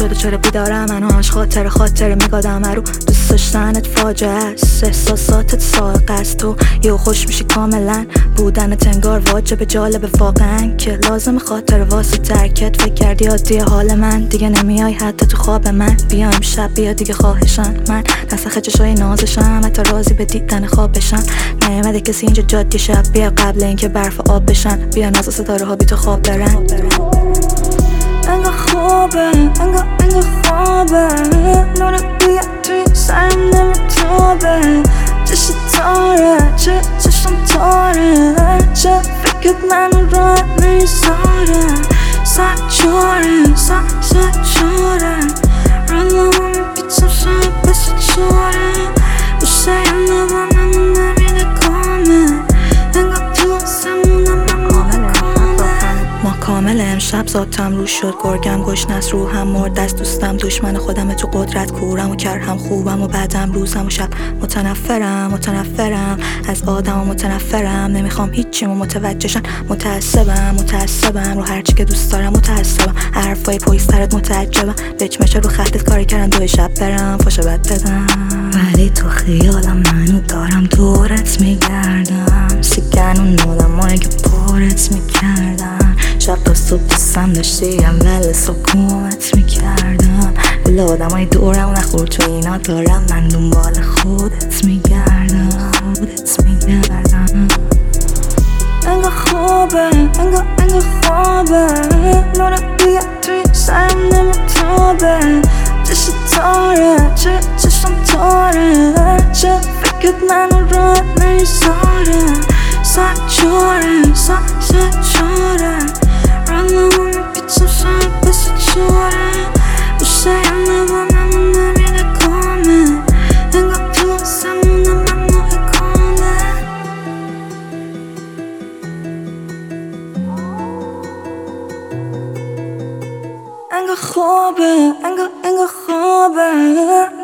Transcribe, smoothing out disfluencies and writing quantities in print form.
شده چرا بیدارم منو همش خاطر میگادم رو دوست داشتنت فاجعه است، احساساتت سائق است، تو یه خوش میشی کاملا، بودنت انگار واجب، جالب واقعا که لازم خاطر واسه ترکت. فکر کردی عادیه حال من، دیگه نمیای حتی تو خواب من، بیا امشب بیا دیگه خواهشم، من نسخ چشای نازشم، حتی راضی به دیدن خواب بشم. نیومده کسی اینجا جادی شب، بیا قبل اینکه برف آب بشن، بیا ناز ستاره ها بی تو خواب برن. انگار خوابه، انگار خوابه، نور بیاد توی سرم نمیتابه، چشم تاره، چشم تاره، چه فکرت منو راحت نمیذاره، ساعت چاره رالامو میپیچم شاید بشه چاره، بوشه یه نبا منو نمیده کامه، انگار تو آسمونم ما کامل امشب ذاتم رو شد، گرگم گشنست روحم مرد، دست دوستم دشمن خودم، تو قدرت کورم و کرهم خوبم و بعدم روزم و شب متنفرم از آدم و متنفرم، نمیخوام هیچیمو متوجهشن، متعصبم رو هرچی که دوست دارم، متعصبم حرفای پویسترت متعجبم، بچمچه رو خطت کاری کردن دوی شب برم فاش بد بدم، ولی تو خیالم منو دارم دورت میگردم، سیگن و نادمایی که پارت میکردم، شب تا صبح دوستم داشتی اول سکومت میکردم، ولی آدمای دورم نخور تو اینا دارم، من دنبال خودت میگردم. انگار خوابه، انگار خوابه، نور بیاد توی سرم نمیتابه، چشم تاره، چه فکرت منو راحت نمیذاره، ساعت چاره رالامو میپیچم شاید بشه چاره، بوشه یه نبا منو نمیده کامه، انگار تو آسمونم ممنوع کامه. انگار خوابه، انگار خوابه